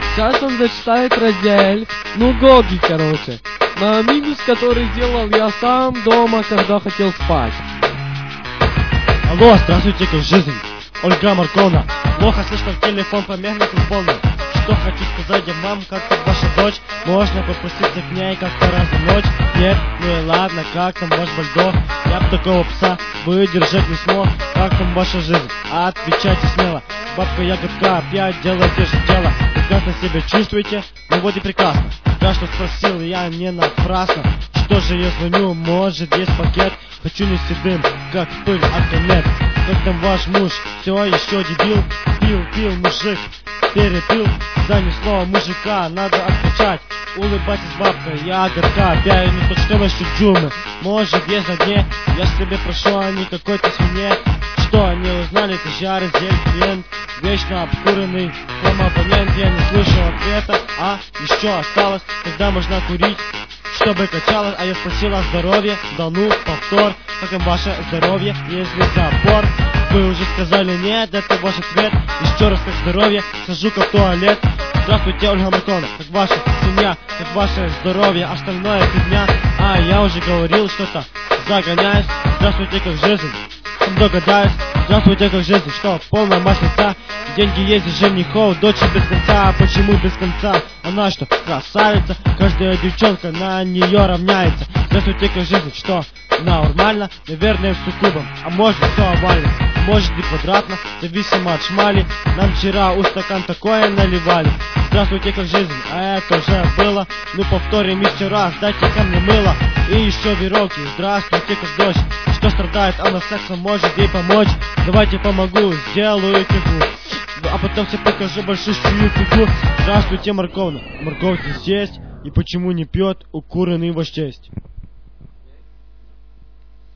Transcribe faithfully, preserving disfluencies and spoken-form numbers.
Сейчас он зачитает раздел, ну Гоги, короче. На минус, который сделал я сам дома, когда хотел спать. Алло, здравствуйте, как жизнь? Ольга Марковна. Плохо слышно в телефон, помех микрофона. Что хочу сказать я вам, как там ваша дочь? Можно попроситься к ней как-то раз в ночь? Нет? Ну и ладно, как там ваш бульдог? Я б такого пса выдержать не смог. Как там ваша жизнь? Отвечайте смело. Бабка Ягодка, опять делаете же дело. Прекрасно себя чувствуете? Ну вот и прекрасно. Да, что спросил я не напрасно. Что же я звоню, может есть пакет? Хочу нести дым, как пыль от комет. Как там ваш муж, все еще дебил? Пил, пил, мужик, перепил. Занесло мужика, надо отвечать. Улыбайтесь, бабка, Ягодка, опять не то, что вы шуджумы. Может есть на дне, я ж себе прошу, а не какой-то свинье. Что, не узнали, ты жар, зель, клиент, вечно обкуренный хламоабонент. Я не слышу ответа, а еще осталось, когда можно курить, чтобы качалось. А я спросил о здоровье, да ну, повтор. Как там ваше здоровье, если запор? Вы уже сказали нет, это ваш ответ. Еще раз, как здоровье, схожу-ка в туалет. Здравствуйте, Ольга Марковна, как ваша семья, как ваше здоровье, остальное фигня. А, я уже говорил что-то, загоняюсь. Здравствуйте, как жизнь, сам догадаюсь. Здравствуйте, как жизнь, что, полная маслица. Деньги есть у женихов, дочь без конца. А почему без конца? Она что, красавица? Каждая девчонка на нее равняется. Здравствуйте, как жизнь, что, нормально? Наверное, с суккубом, а может все овально, может и квадратно, зависимо от шмали. Нам вчера у стакан такое наливали. Здравствуйте, как жизнь, а это уже было. Ну повторим еще раз, дайте ко мне мыло. И еще веревки, здравствуйте, как дочь, что страдает она сексом, может ей помочь. Давайте помогу, сделаю фигу, а потом все покажу большую фигу. Здравствуйте, Марковна, морковь здесь есть, и почему не пьет укуренный ваш честь?